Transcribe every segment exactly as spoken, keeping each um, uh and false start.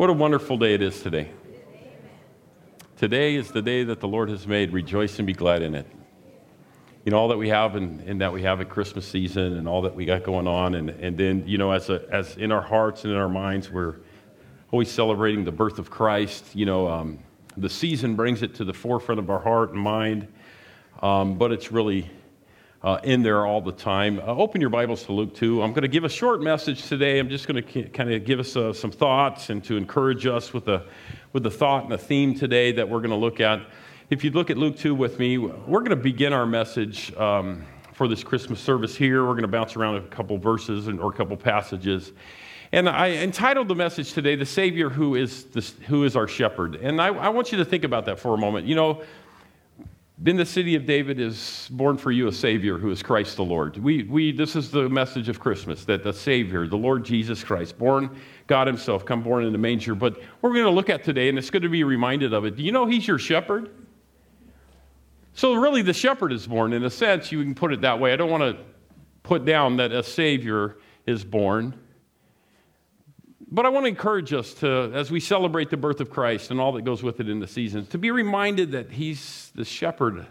What a wonderful day it is today. Today is the day that the Lord has made. Rejoice and be glad in it. You know, all that we have and, and that we have at Christmas season and all that we got going on. And, and then, you know, as a, as in our hearts and in our minds, we're always celebrating the birth of Christ. You know, um, the season brings it to the forefront of our heart and mind, um, but it's really uh, in there all the time. Uh, open your Bibles to Luke two. I'm going to give a short message today. I'm just going to kind of give us uh, some thoughts and to encourage us with a with the thought and a theme today that we're going to look at. If you'd look at Luke two with me, we're going to begin our message um, for this Christmas service here. We're going to bounce around a couple verses and, or a couple passages. And I entitled the message today, The Savior Who is the, Who is Our Shepherd. And I, I want you to think about that for a moment. You know, in the city of David is born for you a Savior who is Christ the Lord. We, we, this is the message of Christmas, that the Savior, the Lord Jesus Christ, born God himself, come born in the manger. But we're going to look at today, and it's good to be reminded of it. Do you know he's your shepherd? So really the shepherd is born. In a sense, you can put it that way. I don't want to put down that a Savior is born. But I want to encourage us to, as we celebrate the birth of Christ and all that goes with it in the season, to be reminded that he's the shepherd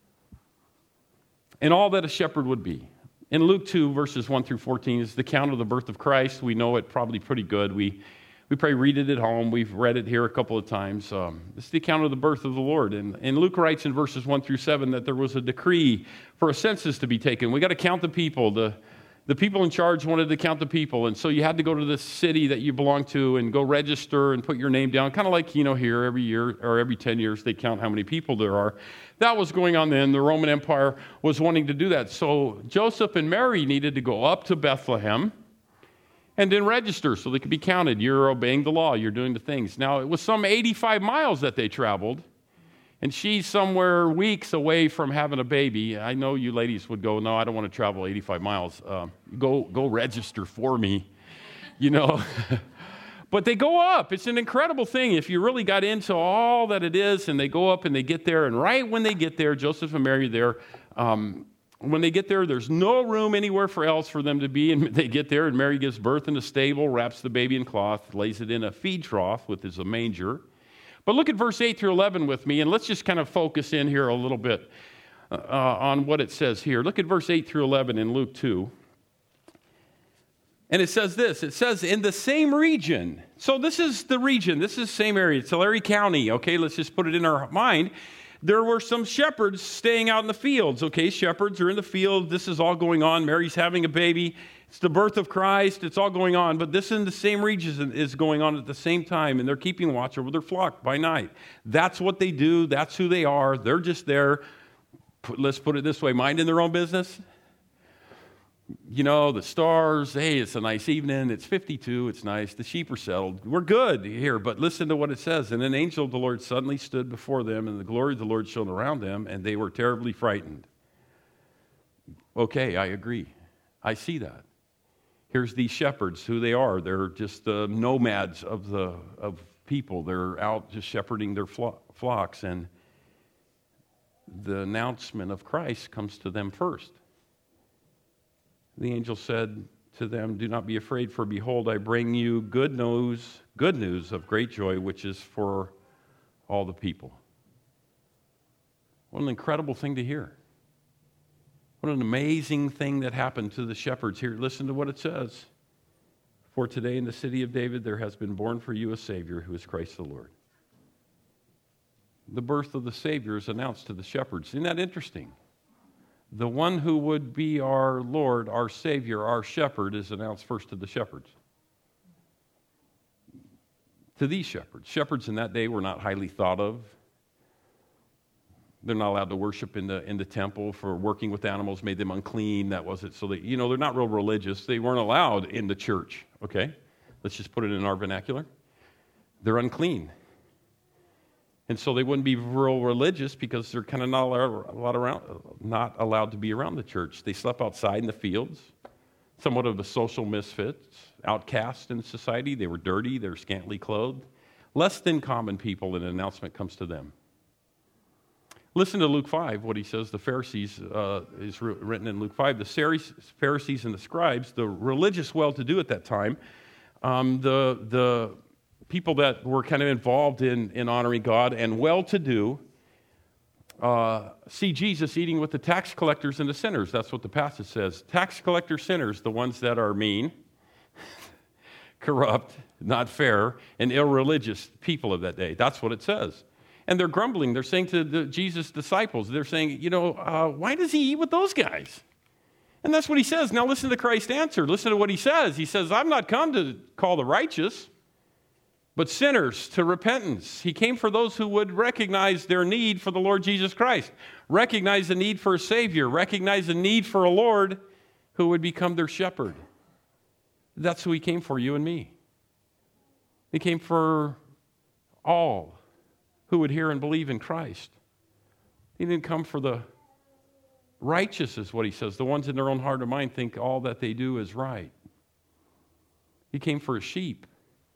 and all that a shepherd would be. In Luke two, verses one through fourteen, is the account of the birth of Christ. We know it probably pretty good. We we probably read it at home. We've read it here a couple of times. Um, it's the account of the birth of the Lord. And, and Luke writes in verses one through seven that there was a decree for a census to be taken. We got to count the people. The The people in charge wanted to count the people, and so you had to go to the city that you belong to and go register and put your name down, kind of like, you know, here every year or every ten years they count how many people there are. That was going on then. The Roman Empire was wanting to do that. So Joseph and Mary needed to go up to Bethlehem and then register so they could be counted. You're obeying the law. You're doing the things. Now, it was some eighty-five miles that they traveled. And she's somewhere weeks away from having a baby. I know you ladies would go, no, I don't want to travel eighty-five miles. Uh, go go register for me, you know. But they go up. It's an incredible thing if you really got into all that it is. And they go up and they get there. And right when they get there, Joseph and Mary there, um, when they get there, there's no room anywhere for else for them to be. And they get there and Mary gives birth in a stable, wraps the baby in cloth, lays it in a feed trough with his a manger. But look at verse eight through eleven with me, and let's just kind of focus in here a little bit uh, on what it says here. Look at verse eight through eleven in Luke two. And it says this, it says, in the same region. So this is the region, this is the same area, Tulare County, okay? Let's just put it in our mind. There were some shepherds staying out in the fields, okay? Shepherds are in the field, this is all going on. Mary's having a baby. It's the birth of Christ. It's all going on. But this in the same region is going on at the same time. And they're keeping watch over their flock by night. That's what they do. That's who they are. They're just there. Let's put it this way. Minding their own business. You know, the stars. Hey, it's a nice evening. It's fifty-two. It's nice. The sheep are settled. We're good here. But listen to what it says. And an angel of the Lord suddenly stood before them. And the glory of the Lord shone around them. And they were terribly frightened. Okay, I agree. I see that. Here's these shepherds, who they are. They're just the nomads of the of people. They're out just shepherding their flo- flocks, and the announcement of Christ comes to them first. The angel said to them, "Do not be afraid, for behold, I bring you good news, good news of great joy, which is for all the people." What an incredible thing to hear. What an amazing thing that happened to the shepherds here. Listen to what it says. For today in the city of David there has been born for you a Savior who is Christ the Lord. The birth of the Savior is announced to the shepherds. Isn't that interesting? The one who would be our Lord, our Savior, our shepherd is announced first to the shepherds. To these shepherds. Shepherds in that day were not highly thought of. They're not allowed to worship in the in the temple. For working with animals made them unclean. That was it. So they, you know, they're not real religious. They weren't allowed in the church. Okay, let's just put it in our vernacular. They're unclean, and so they wouldn't be real religious because they're kind of not allowed around, not allowed to be around the church. They slept outside in the fields, somewhat of the social misfits, outcasts in society. They were dirty. They were scantily clothed, less than common people. And an announcement comes to them. Listen to Luke five, what he says. The Pharisees, uh, is written in Luke five. The Pharisees and the scribes, the religious well-to-do at that time, um, the, the people that were kind of involved in, in honoring God and well-to-do, uh, see Jesus eating with the tax collectors and the sinners. That's what the passage says. Tax collector sinners, the ones that are mean, corrupt, not fair, and irreligious people of that day. That's what it says. And they're grumbling. They're saying to the Jesus' disciples, they're saying, you know, uh, why does he eat with those guys? And that's what he says. Now listen to Christ's answer. Listen to what he says. He says, I've not come to call the righteous, but sinners to repentance. He came for those who would recognize their need for the Lord Jesus Christ, recognize the need for a Savior, recognize the need for a Lord who would become their shepherd. That's who he came for, you and me. He came for all who would hear and believe in Christ. He didn't come for the righteous, is what he says. The ones in their own heart or mind think all that they do is right. He came for a sheep.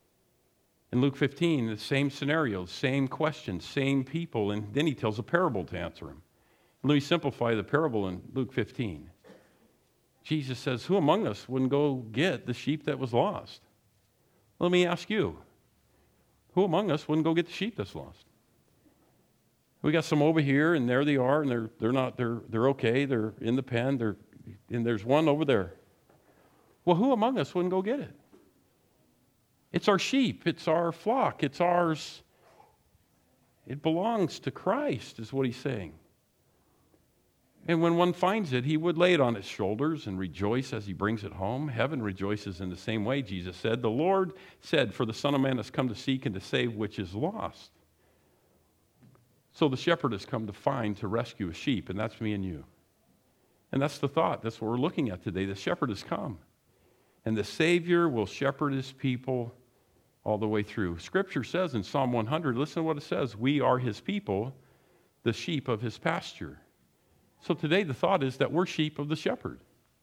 In Luke fifteen, the same scenarios, same questions, same people, and then he tells a parable to answer them. Let me simplify the parable in Luke fifteen. Jesus says, who among us wouldn't go get the sheep that was lost? Let me ask you, who among us wouldn't go get the sheep that's lost? We got some over here, and there they are, and they're they're not they're they're okay. They're in the pen. They're and there's one over there. Well, who among us wouldn't go get it? It's our sheep. It's our flock. It's ours. It belongs to Christ, is what he's saying. And when one finds it, he would lay it on his shoulders and rejoice as he brings it home. Heaven rejoices in the same way, Jesus said. The Lord said, for the Son of Man has come to seek and to save which is lost. So the shepherd has come to find, to rescue a sheep, and that's me and you. And that's the thought. That's what we're looking at today. The shepherd has come. And the Savior will shepherd his people all the way through. Scripture says in Psalm one hundred, listen to what it says, we are his people, the sheep of his pasture. So today the thought is that we're sheep of the shepherd.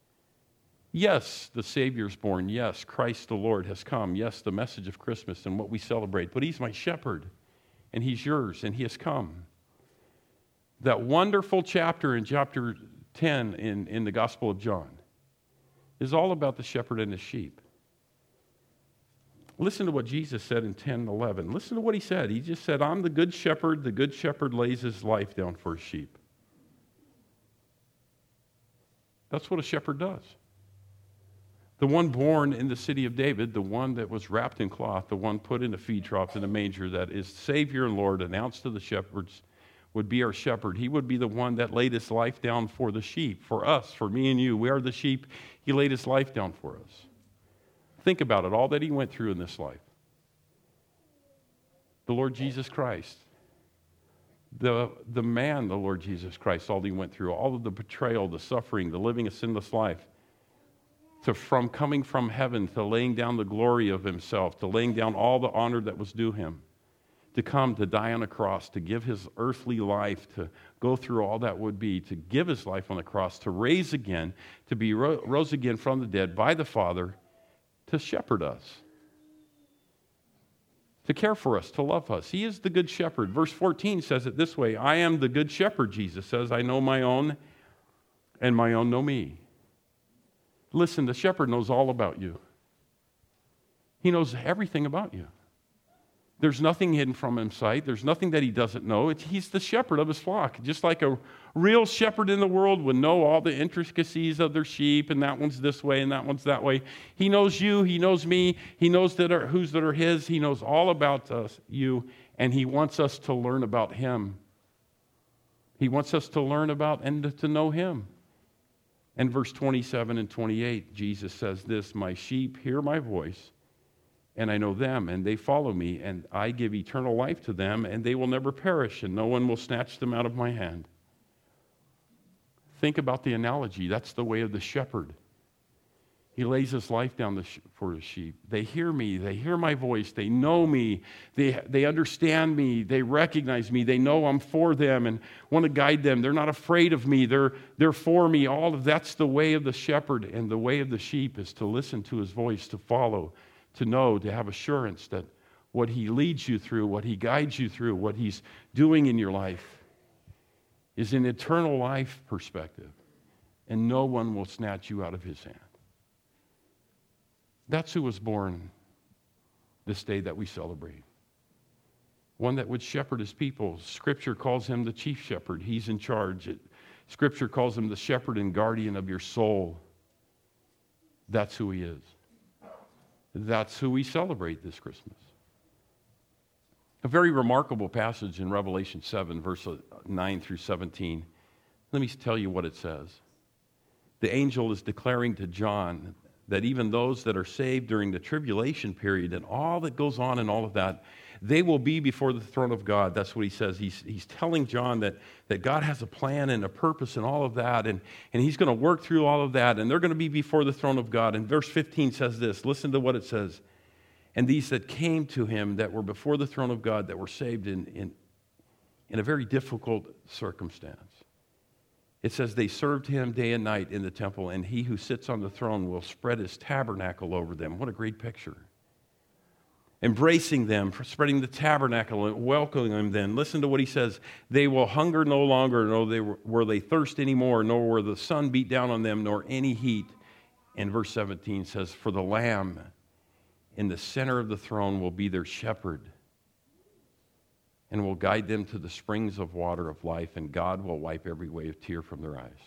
Yes, the Savior's born. Yes, Christ the Lord has come. Yes, the message of Christmas and what we celebrate. But he's my shepherd, and he's yours, and he has come. That wonderful chapter in chapter ten in, in the Gospel of John is all about the shepherd and his sheep. Listen to what Jesus said in ten eleven. Listen to what he said. He just said, I'm the good shepherd. The good shepherd lays his life down for his sheep. That's what a shepherd does. The one born in the city of David, the one that was wrapped in cloth, the one put in a feed trough in a manger, that is Savior and Lord, announced to the shepherds, would be our shepherd. He would be the one that laid his life down for the sheep, for us, for me and you. We are the sheep. He laid his life down for us. Think about it, all that he went through in this life. The Lord Jesus Christ, the, the man, the Lord Jesus Christ, all he went through, all of the betrayal, the suffering, the living a sinless life, to from coming from heaven, to laying down the glory of himself, to laying down all the honor that was due him, to come, to die on a cross, to give his earthly life, to go through all that would be, to give his life on the cross, to raise again, to be ro- rose again from the dead by the Father, to shepherd us, to care for us, to love us. He is the good shepherd. Verse fourteen says it this way, I am the good shepherd, Jesus says, I know my own, and my own know me. Listen, the shepherd knows all about you. He knows everything about you. There's nothing hidden from his sight. There's nothing that he doesn't know. It's, he's the shepherd of his flock. Just like a real shepherd in the world would know all the intricacies of their sheep, and that one's this way and that one's that way. He knows you. He knows me. He knows that are, whose that are his. He knows all about us, you, and he wants us to learn about him. He wants us to learn about and to know him. And verse twenty-seven and twenty-eight, Jesus says this, my sheep hear my voice, and I know them, and they follow me, and I give eternal life to them, and they will never perish, and no one will snatch them out of my hand. Think about the analogy. That's the way of the shepherd. He lays his life down for his sheep. They hear me. They hear my voice. They know me. They, they understand me. They recognize me. They know I'm for them and want to guide them. They're not afraid of me. They're, they're for me. All of that's the way of the shepherd, and the way of the sheep is to listen to his voice, to follow, to know, to have assurance that what he leads you through, what he guides you through, what he's doing in your life is an eternal life perspective, and no one will snatch you out of his hand. That's who was born this day that we celebrate. One that would shepherd his people. Scripture calls him the chief shepherd. He's in charge. It, Scripture calls him the shepherd and guardian of your soul. That's who he is. That's who we celebrate this Christmas. A very remarkable passage in Revelation seven, verse nine through seventeen. Let me tell you what it says. The angel is declaring to John that even those that are saved during the tribulation period and all that goes on and all of that, they will be before the throne of God. That's what he says. He's, he's telling John that, that God has a plan and a purpose and all of that, and, and he's going to work through all of that, and they're going to be before the throne of God. And verse fifteen says this. Listen to what it says. And these that came to him that were before the throne of God, that were saved in, in, in a very difficult circumstance. It says they served him day and night in the temple, and he who sits on the throne will spread his tabernacle over them. What a great picture. Embracing them, spreading the tabernacle, and welcoming them. Listen to what he says. They will hunger no longer, nor they will they thirst anymore, nor will the sun beat down on them, nor any heat. And verse seventeen says, for the Lamb in the center of the throne will be their shepherd, and will guide them to the springs of water of life, and God will wipe every wave tear from their eyes.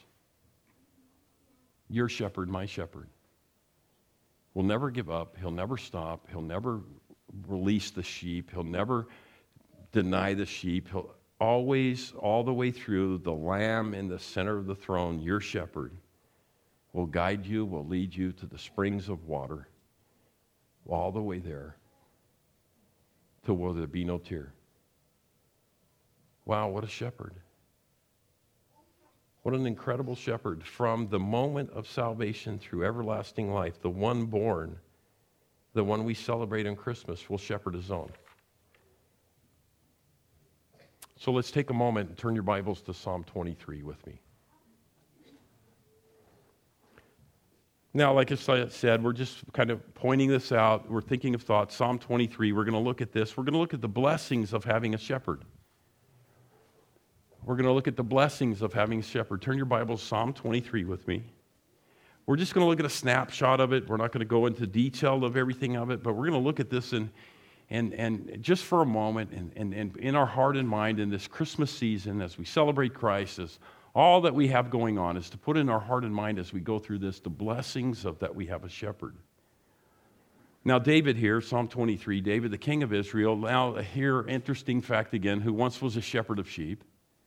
Your shepherd, my shepherd, will never give up. He'll never stop. He'll never release the sheep. He'll never deny the sheep. He'll always, all the way through, the Lamb in the center of the throne, your shepherd, will guide you, will lead you to the springs of water, all the way there, to where there be no tear. Wow, what a shepherd. What an incredible shepherd. From the moment of salvation through everlasting life, the one born, the one we celebrate on Christmas, will shepherd his own. So let's take a moment and turn your Bibles to Psalm twenty-three with me. Now, like I said, we're just kind of pointing this out. We're thinking of thoughts. Psalm twenty-three, we're going to look at this. We're going to look at the blessings of having a shepherd. We're going to look at the blessings of having a shepherd. Turn your Bibles, Psalm twenty-three with me. We're just going to look at a snapshot of it. We're not going to go into detail of everything of it, but we're going to look at this and and and just for a moment, and, and, and in our heart and mind in this Christmas season, as we celebrate Christ, as all that we have going on, is to put in our heart and mind as we go through this, the blessings of that we have a shepherd. Now, David here, Psalm twenty-three, David, the king of Israel, now here, interesting fact again, who once was a shepherd of sheep.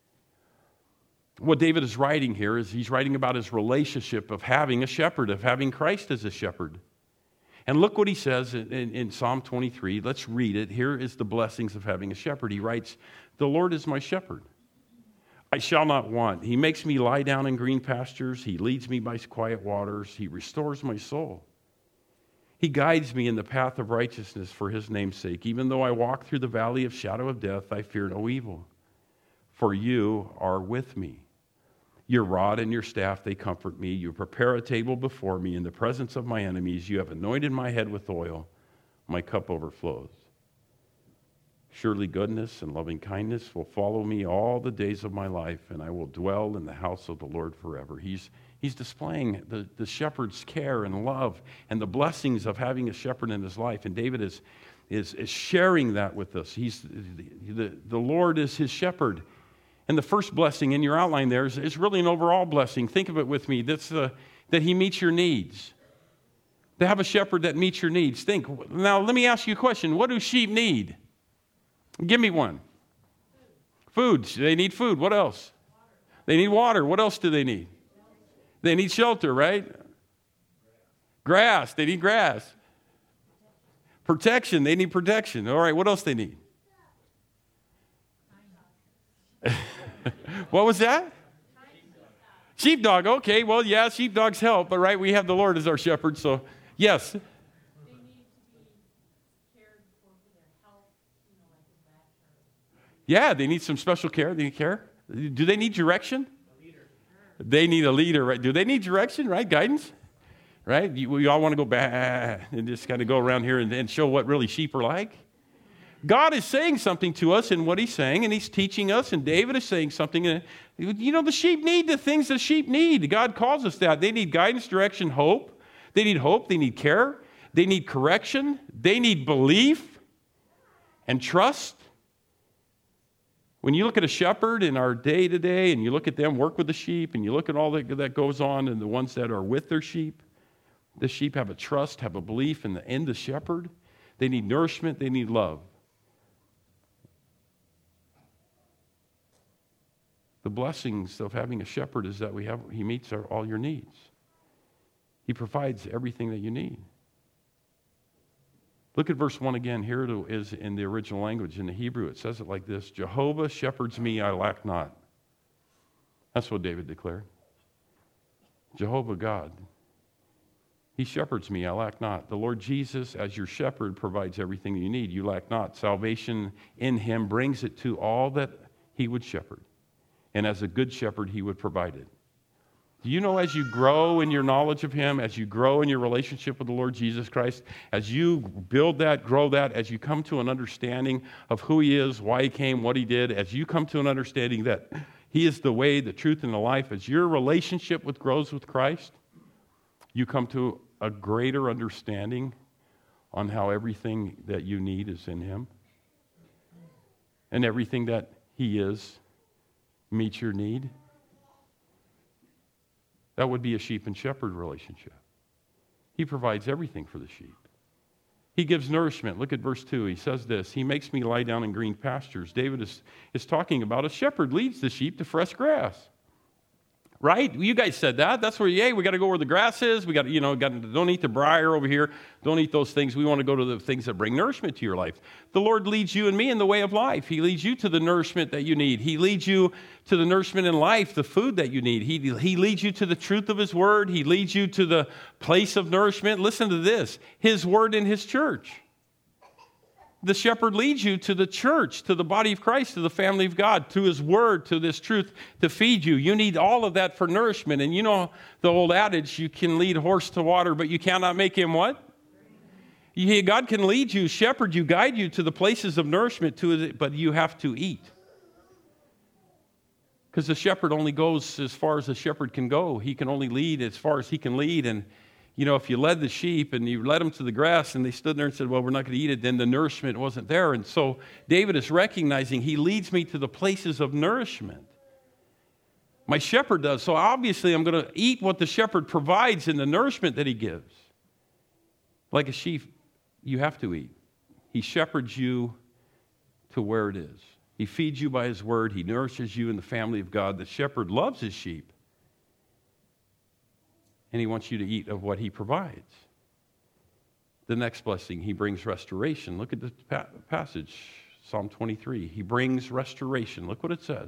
What David is writing here is he's writing about his relationship of having a shepherd, of having Christ as a shepherd. And look what he says in, in, in Psalm twenty-three. Let's read it. Here is the blessings of having a shepherd. He writes, the Lord is my shepherd. I shall not want. He makes me lie down in green pastures. He leads me by quiet waters. He restores my soul. He guides me in the path of righteousness for his name's sake. Even though I walk through the valley of shadow of death, I fear no evil. For you are with me. Your rod and your staff, they comfort me. You prepare a table before me in the presence of my enemies. You have anointed my head with oil. My cup overflows. Surely goodness and loving kindness will follow me all the days of my life, and I will dwell in the house of the Lord forever. He's, he's displaying the, the shepherd's care and love and the blessings of having a shepherd in his life. And David is, is, is sharing that with us. He's, the, the, the Lord is his shepherd. And the first blessing in your outline there is, is really an overall blessing. Think of it with me. That's uh, that he meets your needs. To have a shepherd that meets your needs. Think. Now, let me ask you a question. What do sheep need? Give me one. Food. They need food. What else? They need water. What else do they need? They need shelter, right? Grass. They need grass. Protection. They need protection. All right. What else they need? What was that? Sheepdog. Okay, well, yeah, sheepdogs help, but right, we have the Lord as our shepherd, so yes. They need to be cared for for their health, you know, like in that. Yeah, they need some special care. They need care. Do they need direction? A leader. They need a leader, right? Do they need direction, right? Guidance, right? We all want to go back and just kind of go around here and, and show what really sheep are like. God is saying something to us in what he's saying, and he's teaching us, and David is saying something. And, you know, the sheep need the things the sheep need. God calls us that. They need guidance, direction, hope. They need hope. They need care. They need correction. They need belief and trust. When you look at a shepherd in our day-to-day and you look at them work with the sheep and you look at all that, that goes on and the ones that are with their sheep, the sheep have a trust, have a belief in the, in the shepherd. They need nourishment. They need love. The blessings of having a shepherd is that we have, he meets our, all your needs. He provides everything that you need. Look at verse one again. Here it is in the original language. In the Hebrew, it says it like this: Jehovah shepherds me, I lack not. That's what David declared. Jehovah God, he shepherds me, I lack not. The Lord Jesus, as your shepherd, provides everything you need. You lack not. Salvation in him brings it to all that he would shepherd. And as a good shepherd, he would provide it. Do you know, as you grow in your knowledge of him, as you grow in your relationship with the Lord Jesus Christ, as you build that, grow that, as you come to an understanding of who he is, why he came, what he did, as you come to an understanding that he is the way, the truth, and the life, as your relationship with grows with Christ, you come to a greater understanding on how everything that you need is in him. And everything that he is meets your need. That would be a sheep and shepherd relationship. He provides everything for the sheep. He gives nourishment. Look at verse two. He says this: He makes me lie down in green pastures. David is, is talking about a shepherd leads the sheep to fresh grass. Right? You guys said that. That's where, hey, we got to go where the grass is. We got to, you know, got to, don't eat the briar over here. Don't eat those things. We want to go to the things that bring nourishment to your life. The Lord leads you and me in the way of life. He leads you to the nourishment that you need. He leads you to the nourishment in life, the food that you need. He, he leads you to the truth of his word. He leads you to the place of nourishment. Listen to this: his word in his church. The shepherd leads you to the church, to the body of Christ, to the family of God, to his word, to this truth to feed you. You need all of that for nourishment. And you know the old adage, you can lead a horse to water, but you cannot make him what? You, God can lead you, shepherd you, guide you to the places of nourishment, to it, but you have to eat. Because the shepherd only goes as far as the shepherd can go. He can only lead as far as he can lead. And you know, if you led the sheep and you led them to the grass and they stood there and said, well, we're not going to eat it, then the nourishment wasn't there. And so David is recognizing he leads me to the places of nourishment. My shepherd does. So obviously I'm going to eat what the shepherd provides in the nourishment that he gives. Like a sheep, you have to eat. He shepherds you to where it is. He feeds you by his word. He nourishes you in the family of God. The shepherd loves his sheep. And he wants you to eat of what he provides. The next blessing, he brings restoration. Look at the pa- passage, Psalm twenty-three. He brings restoration. Look what it says.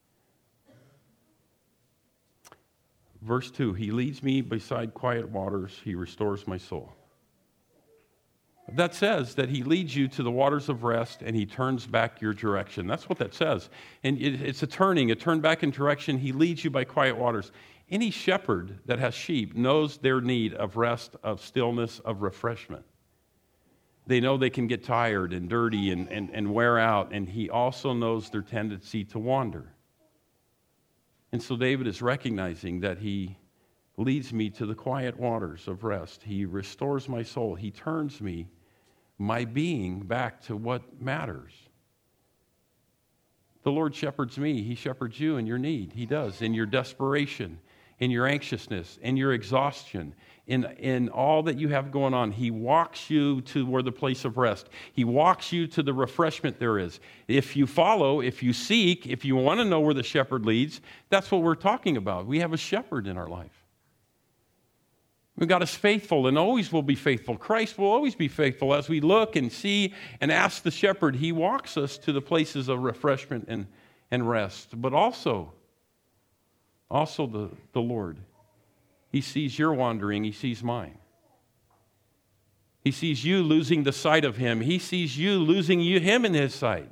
Verse two, he leads me beside quiet waters. He restores my soul. That says that he leads you to the waters of rest and he turns back your direction. That's what that says. And it, it's a turning, a turn back in direction. He leads you by quiet waters. Any shepherd that has sheep knows their need of rest, of stillness, of refreshment. They know they can get tired and dirty and, and, and wear out, and he also knows their tendency to wander. And so David is recognizing that he leads me to the quiet waters of rest. He restores my soul. He turns me, my being, back to what matters. The Lord shepherds me. He shepherds you in your need. He does, in your desperation, in your anxiousness, in your exhaustion, in, in all that you have going on. He walks you to where the place of rest. He walks you to the refreshment there is. If you follow, if you seek, if you want to know where the shepherd leads, that's what we're talking about. We have a shepherd in our life. God is faithful and always will be faithful. Christ will always be faithful. As we look and see and ask the shepherd, he walks us to the places of refreshment and, and rest. But also, also the, the Lord, he sees your wandering, he sees mine. He sees you losing the sight of him. He sees you losing you, him in his sight.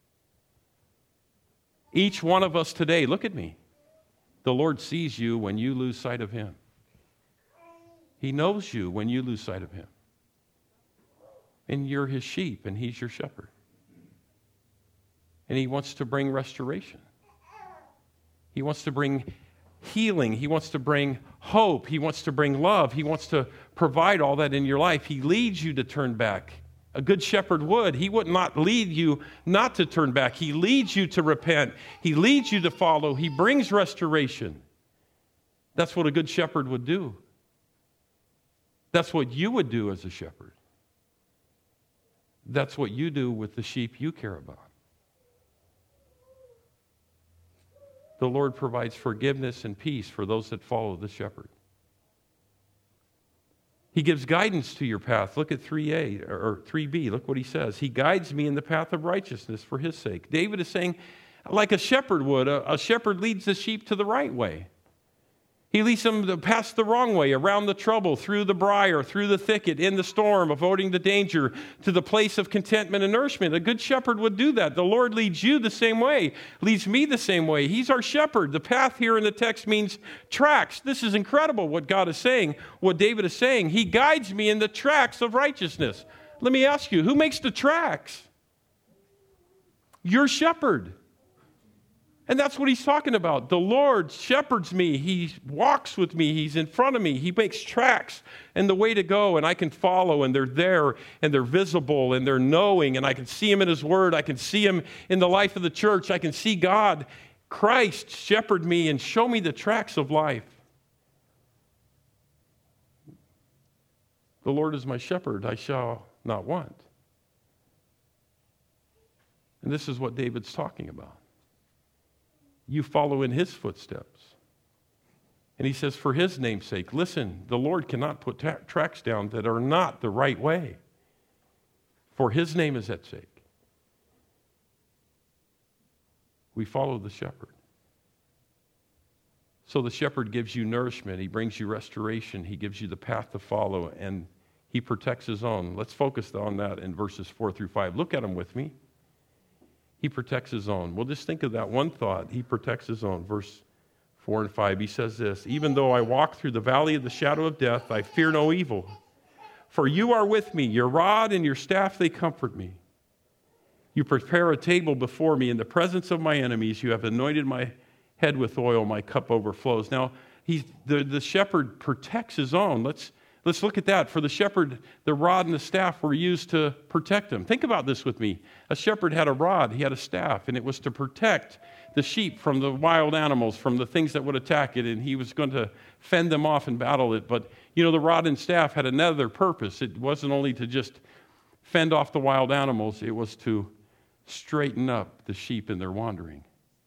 Each one of us today, look at me. The Lord sees you when you lose sight of him. He knows you when you lose sight of him. And you're his sheep, and he's your shepherd. And he wants to bring restoration. He wants to bring healing. He wants to bring hope. He wants to bring love. He wants to provide all that in your life. He leads you to turn back. A good shepherd would. He would not lead you not to turn back. He leads you to repent. He leads you to follow. He brings restoration. That's what a good shepherd would do. That's what you would do as a shepherd. That's what you do with the sheep you care about. The Lord provides forgiveness and peace for those that follow the shepherd. He gives guidance to your path. Look at three A or three B. Look what he says. He guides me in the path of righteousness for his sake. David is saying, like a shepherd would, a, a shepherd leads the sheep to the right way. He leads them to pass the wrong way, around the trouble, through the briar, through the thicket, in the storm, avoiding the danger, to the place of contentment and nourishment. A good shepherd would do that. The Lord leads you the same way, leads me the same way. He's our shepherd. The path here in the text means tracks. This is incredible what God is saying, what David is saying. He guides me in the tracks of righteousness. Let me ask you, who makes the tracks? Your shepherd. And that's what he's talking about. The Lord shepherds me. He walks with me. He's in front of me. He makes tracks and the way to go, and I can follow, and they're there, and they're visible, and they're knowing, and I can see him in his word. I can see him in the life of the church. I can see God, Christ, shepherd me and show me the tracks of life. The Lord is my shepherd. I shall not want. And this is what David's talking about. You follow in his footsteps. And he says, for his name's sake, listen, the Lord cannot put ta- tracks down that are not the right way. For his name is at stake. We follow the shepherd. So the shepherd gives you nourishment. He brings you restoration. He gives you the path to follow, and he protects his own. Let's focus on that in verses four through five. Look at them with me. He protects his own. Well, just think of that one thought. He protects his own. Verse four and five, he says this, even though I walk through the valley of the shadow of death, I fear no evil. For you are with me. Your rod and your staff, they comfort me. You prepare a table before me in the presence of my enemies. You have anointed my head with oil. My cup overflows. Now, he's, the, the shepherd protects his own. Let's Let's look at that. For the shepherd, the rod and the staff were used to protect him. Think about this with me. A shepherd had a rod, he had a staff, and it was to protect the sheep from the wild animals, from the things that would attack it, and he was going to fend them off and battle it. But, you know, the rod and staff had another purpose. It wasn't only to just fend off the wild animals, it was to straighten up the sheep in their wandering.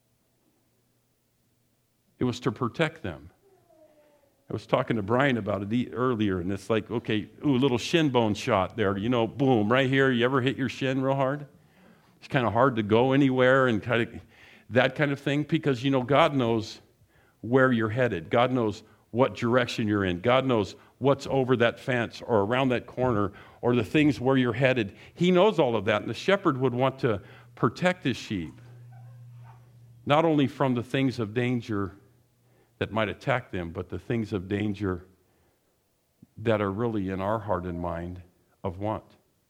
It was to protect them. I was talking to Brian about it earlier, and it's like, okay, ooh, a little shin bone shot there, you know, boom, right here. You ever hit your shin real hard? It's kind of hard to go anywhere and kind of that kind of thing, because, you know, God knows where you're headed. God knows what direction you're in. God knows what's over that fence or around that corner or the things where you're headed. He knows all of that, and the shepherd would want to protect his sheep, not only from the things of danger that might attack them, but the things of danger that are really in our heart and mind of want.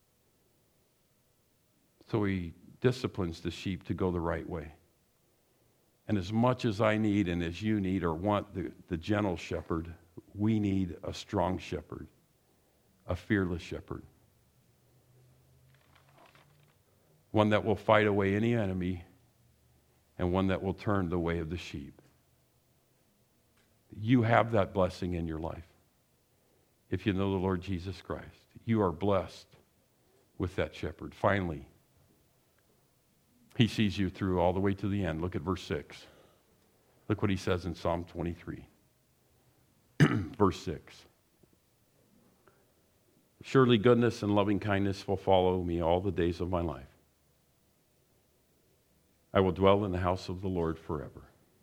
So he disciplines the sheep to go the right way. And as much as I need and as you need or want the, the gentle shepherd, we need a strong shepherd, a fearless shepherd. One that will fight away any enemy and one that will turn the way of the sheep. You have that blessing in your life. If you know the Lord Jesus Christ, you are blessed with that shepherd. Finally, he sees you through all the way to the end. Look at verse six. Look what he says in Psalm twenty-three. Verse six. Surely goodness and loving kindness will follow me all the days of my life. I will dwell in the house of the Lord forever.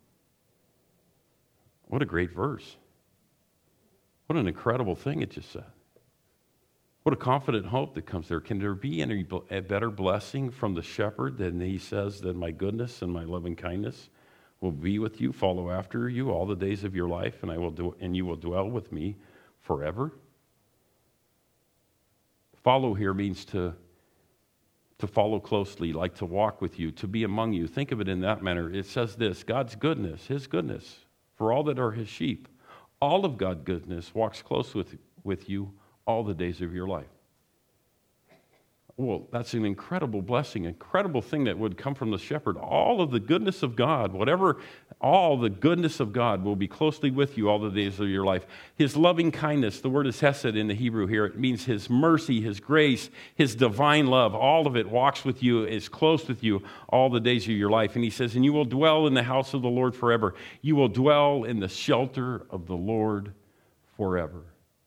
What a great verse. What an incredible thing it just said. What a confident hope that comes there. Can there be any a better blessing from the shepherd than he says that my goodness and my loving kindness will be with you, follow after you all the days of your life, and I will do, and you will dwell with me forever? Follow here means to, to follow closely, like to walk with you, to be among you. Think of it in that manner. It says this, God's goodness, his goodness, for all that are his sheep. All of God's goodness walks close with, with you all the days of your life. Well, that's an incredible blessing, incredible thing that would come from the shepherd. All of the goodness of God, whatever, all the goodness of God will be closely with you all the days of your life. His loving kindness, the word is hesed in the Hebrew here. It means his mercy, his grace, his divine love. All of it walks with you, is close with you all the days of your life. And he says, and you will dwell in the house of the Lord forever. You will dwell in the shelter of the Lord forever.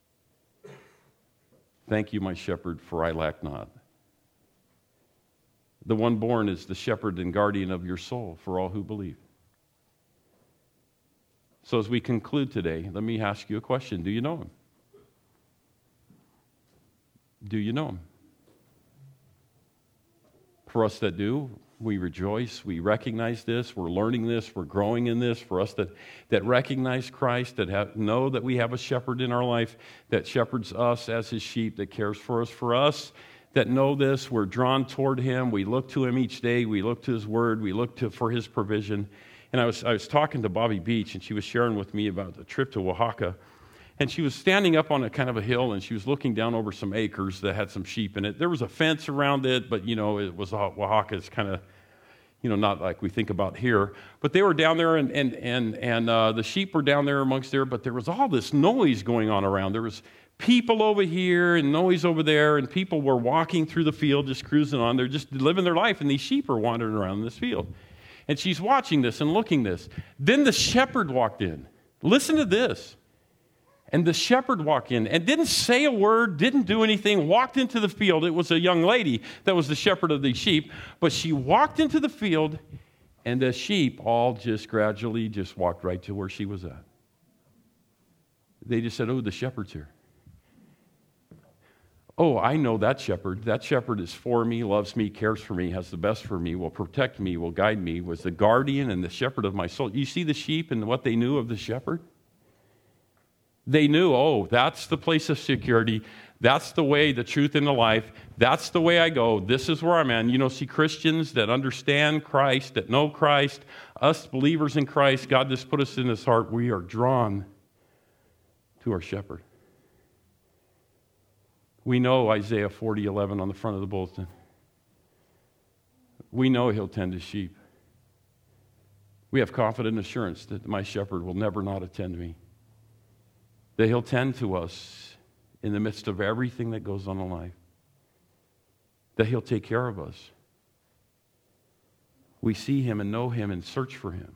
Thank you, my shepherd, for I lack not. The one born is the shepherd and guardian of your soul for all who believe. So as we conclude today, let me ask you a question. Do you know him? Do you know him? For us that do, we rejoice. We recognize this. We're learning this. We're growing in this. For us that, that recognize Christ, that have, know that we have a shepherd in our life that shepherds us as his sheep, that cares for us. For us that know this, we're drawn toward him. We look to him each day. We look to his word. We look to for his provision. And I was I was talking to Bobby Beach, and she was sharing with me about the trip to Oaxaca. And she was standing up on a kind of a hill, and she was looking down over some acres that had some sheep in it. There was a fence around it, but, you know, it was Oaxaca. It's kind of, you know, not like we think about here. But they were down there, and and and and uh, the sheep were down there amongst there. But there was all this noise going on around. There was people over here and noise over there, and people were walking through the field, just cruising on. They're just living their life, and these sheep are wandering around in this field. And she's watching this and looking this. Then the shepherd walked in. Listen to this. And the shepherd walked in and didn't say a word, didn't do anything, walked into the field. It was a young lady that was the shepherd of the sheep, but she walked into the field, and the sheep all just gradually just walked right to where she was at. They just said, oh, the shepherd's here. Oh, I know that shepherd. That shepherd is for me, loves me, cares for me, has the best for me, will protect me, will guide me, was the guardian and the shepherd of my soul. You see the sheep and what they knew of the shepherd? They knew, oh, that's the place of security. That's the way, the truth, and the life. That's the way I go. This is where I'm at. You know, see Christians that understand Christ, that know Christ, us believers in Christ, God just put us in his heart. We are drawn to our shepherd. We know Isaiah forty eleven on the front of the bulletin. We know he'll tend his sheep. We have confident assurance that my shepherd will never not attend me. That he'll tend to us in the midst of everything that goes on in life. That he'll take care of us. We see him and know him and search for him.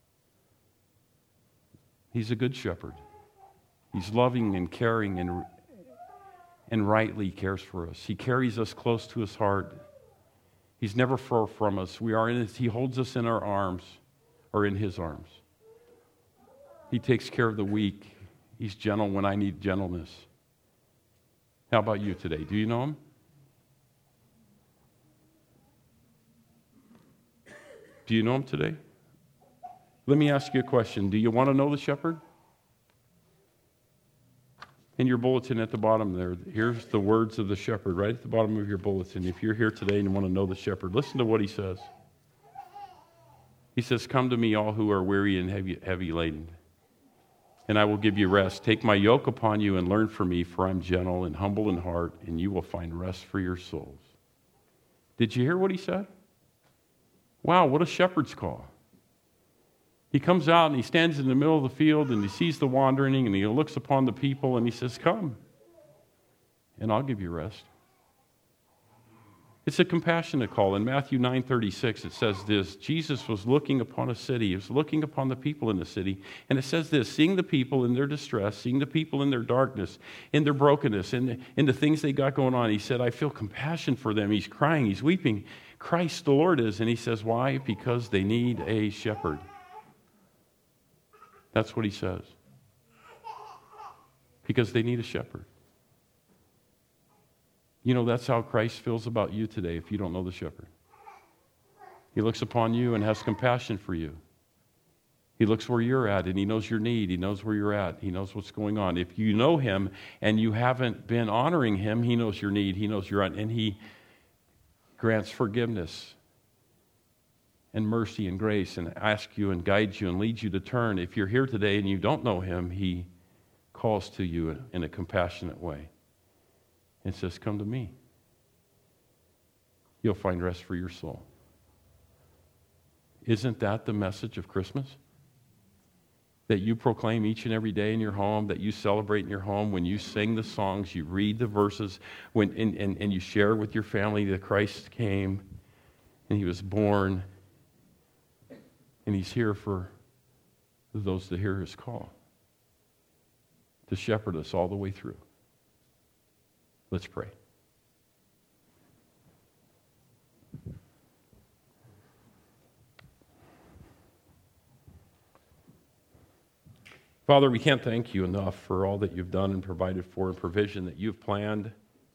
He's a good shepherd. He's loving and caring and, and rightly cares for us. He carries us close to his heart. He's never far from us. We are in his, he holds us in our arms or in his arms. He takes care of the weak. He's gentle when I need gentleness. How about you today? Do you know him? Do you know him today? Let me ask you a question. Do you want to know the shepherd? In your bulletin at the bottom there, here's the words of the shepherd right at the bottom of your bulletin. If you're here today and want to know the shepherd, listen to what he says. He says, come to me all who are weary and heavy, heavy laden, and I will give you rest. Take my yoke upon you and learn from me, for I'm gentle and humble in heart, and you will find rest for your souls. Did you hear what he said? Wow, what a shepherd's call. He comes out and he stands in the middle of the field and he sees the wandering and he looks upon the people and he says, come, and I'll give you rest. It's a compassionate call. In Matthew nine thirty-six, it says this: Jesus was looking upon a city. He was looking upon the people in the city. And it says this: seeing the people in their distress, seeing the people in their darkness, in their brokenness, in the, in the things they got going on, he said, I feel compassion for them. He's crying. He's weeping. Christ the Lord is. And he says, why? Because they need a shepherd. That's what he says. Because they need a shepherd. You know, that's how Christ feels about you today if you don't know the shepherd. He looks upon you and has compassion for you. He looks where you're at and he knows your need. He knows where you're at. He knows what's going on. If you know him and you haven't been honoring him, he knows your need. He knows you're at, and he grants forgiveness. and mercy and grace and ask you and guide you and lead you to turn. If you're here today and you don't know him, he calls to you in a compassionate way and says, come to me. You'll find rest for your soul. Isn't that the message of Christmas? That you proclaim each and every day in your home, that you celebrate in your home, when you sing the songs, you read the verses, when and, and, and you share with your family that Christ came and he was born and he's here for those that hear his call to shepherd us all the way through. Let's pray. Father, we can't thank you enough for all that you've done and provided for and provision that you've planned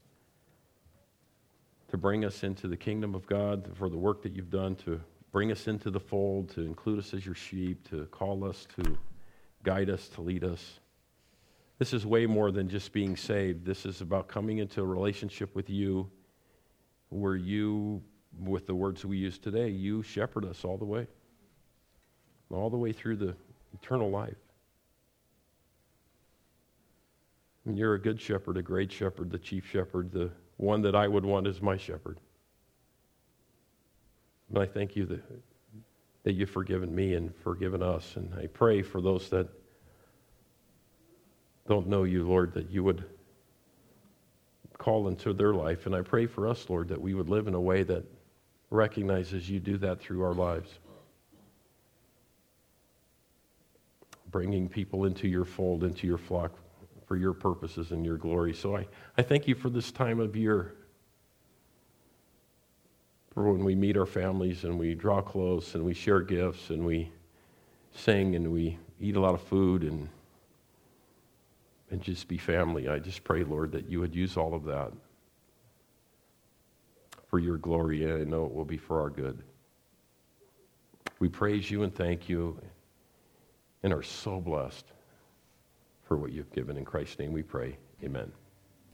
to bring us into the kingdom of God, for the work that you've done to bring us into the fold, to include us as your sheep, to call us, to guide us, to lead us. This is way more than just being saved. This is about coming into a relationship with you where you, with the words we use today, you shepherd us all the way, all the way through the eternal life. And you're a good shepherd, a great shepherd, the chief shepherd, the one that I would want as my shepherd. And I thank you that, that you've forgiven me and forgiven us. And I pray for those that don't know you, Lord, that you would call into their life. And I pray for us, Lord, that we would live in a way that recognizes you do that through our lives. Bringing people into your fold, into your flock, for your purposes and your glory. So I, I thank you for this time of year, for when we meet our families and we draw close and we share gifts and we sing and we eat a lot of food and and just be family. I just pray, Lord, that you would use all of that for your glory, and I know it will be for our good. We praise you and thank you and are so blessed for what you've given. In Christ's name we pray. Amen.